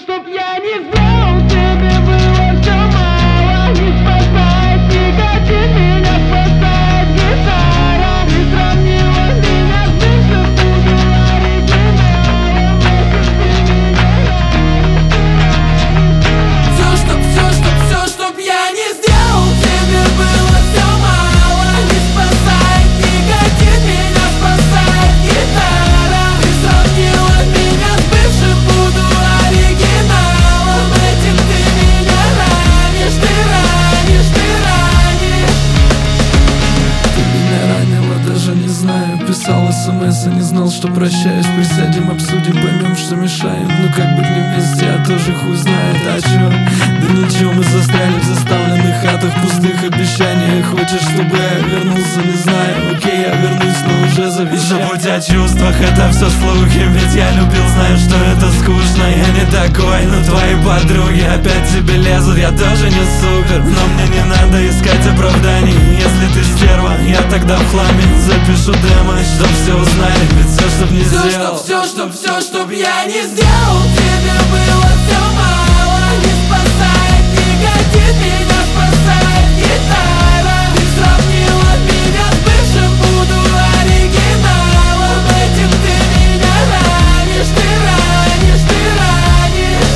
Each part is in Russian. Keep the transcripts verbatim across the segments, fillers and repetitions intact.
чтоб я не сделал, тебе было все мало. Не спасает никотин, меня спасает гитара. Ты сравнила меня с бывшим, буду оригиналом. Если ты меня ранишь, Все, чтоб, все, чтоб, все, чтоб я не сделал, тебе было все мало. Не спасает никотин, меня спасает гитара. Ты сравнила меня с бывшим, буду оригиналом. Этим ты меня ранишь, ты ранишь, ты ранишь. Ты меня ранила, даже не знаю. Писал смс и не знал, что прощаюсь. Присядем, обсудим, поймем, что мешает. Ну как быть не вместе, а тоже хуй знает. А чё? Да ничего, мы застряли в заставленных хатах, пустых обещаниях. Хочешь, чтобы я вернулся, не знаю. Окей, я вернусь, но уже завещаю. Забудь о чувствах, это все слухи. Ведь я любил, знаю, что это скучно. Я не такой, но твои подруги опять тебе лезут. Я тоже не супер, но мне не надо искать оправданий. Если ты стерва, я тогда в хламе запишу демо, чтоб все узнали. Ведь все, чтоб не Все, сделал. чтоб, все, чтоб, все, чтоб я не сделал, тебе было все мало. Не спасает никотин, меня спасает гитара. Ты сравнила меня с бывшим, буду оригиналом. Этим ты меня ранишь, ты ранишь, ты ранишь.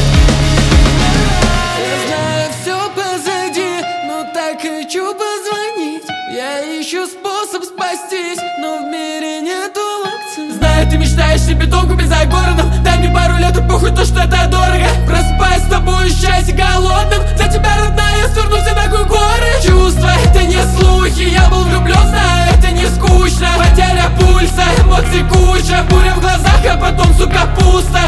Я знаю, все позади, но так хочу позвонить. Я ищу способ спастись, но в мире нету акций. Знаю, ты мечтаешь себе дом купить за городом. Дай мне пару лет и похуй то, что это дорого. Проспать с тобой счастье голодным. Для тебя, родная, сверну все такой горы. Чувства, это не слухи. Я был влюблен, знаю, это не скучно. Потеря пульса, эмоций куча. Буря в глазах, а потом, сука, пусто.